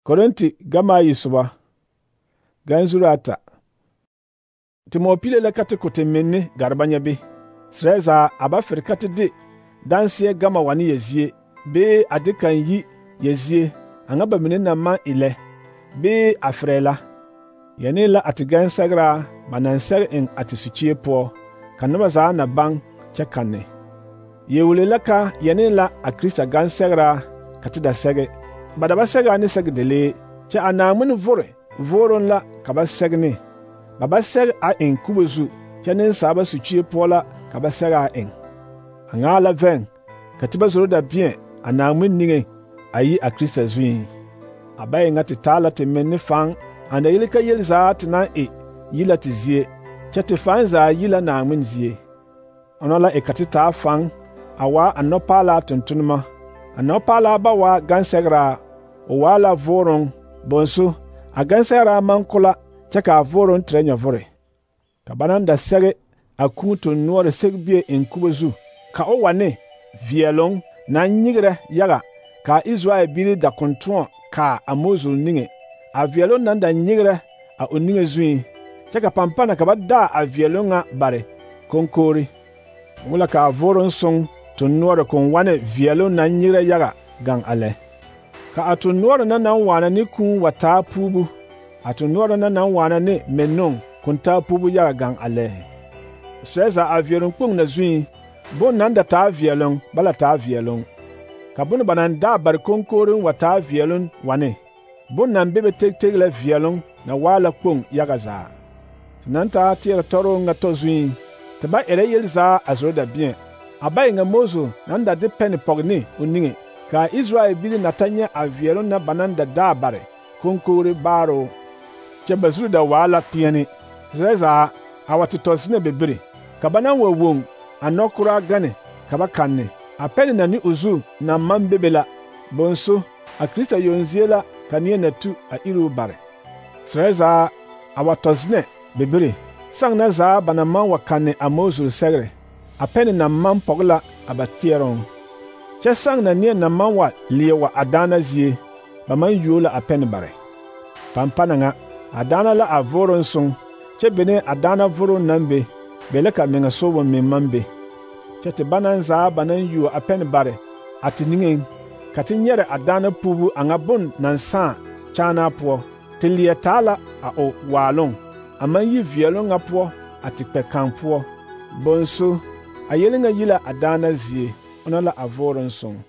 Korinti gama yisuba ganzurata timo pile la kati kutemenne garbanya be sreza aba firkati de dansie gama wani yezie be adikan yi yezie angaba minina ma ile be afrela yani la atigan sagra banansar en atisuchie po kanaba za na bang chekane yewule laka yani la akrista gan sagra katida sege badaba sega ni sege dele cha anamun voron la kaba segne baba seg a en kubezu cha nin saba suchie po la kaba sega en angala ven katiba zoro da bien anamun ninge ayi akrista zui abai ngati tala te menni fang anda yilika yelza tena yila tizie cha te fang za yila na amun zie onola katita fang awa anopala tuntunma anopala bawa gansegra wala voron bonso agansera mankula chaka voron trenya vore kabananda sege akunto nuore segbie enkubezu ka owane vielong na nyigre yaga ka Israel biri da konton ka amozul ninge a vielong nanda nyigre a oninge zui chaka pampana kabada a vielonga bare konkori mula ka voron song to nuore kon wane vielong na nyigre yaga gang ale ka atunuora na nan wana ni kun wata pubu atunuora na nan wana ni menon kunta pubu ya gang ale sreza avielon kung na zui bon nan da ta avielon bala ta avielon ka bon banan da bar konkorin wata avielon wane bon nan bebe tek la vielon na wala kung ya gaza nan ta tira toro nga to zui taba ere yelza azro da bien abai nga mozo nan da de pen pogni uninge ka Israel bili natanya avielon na bananda dabare konkore baro chebazuru da wala piani zreza awatutosine bebere kabanan wawon anokura gane kabakanne apeni na ni uzu na mambebela bonso akrista yonziela kanie na tu a iru bare zreza awatosine bebere sang na za banaman wakane amozul segre apeni na mampogla abatieron Chesang na nie na manwa liewa adana zie baman yola apen bare pampana nga adana la avoron song chebene adana voro nambe beleka menga sobo memambe chete banan za banan yu apen bare atiningen katinyere adana pubu angabon nansa chana po tilietala a o walon amanyi vielo ngapo atikpe kampo bonso ayelinga yila adana zie onala avoron song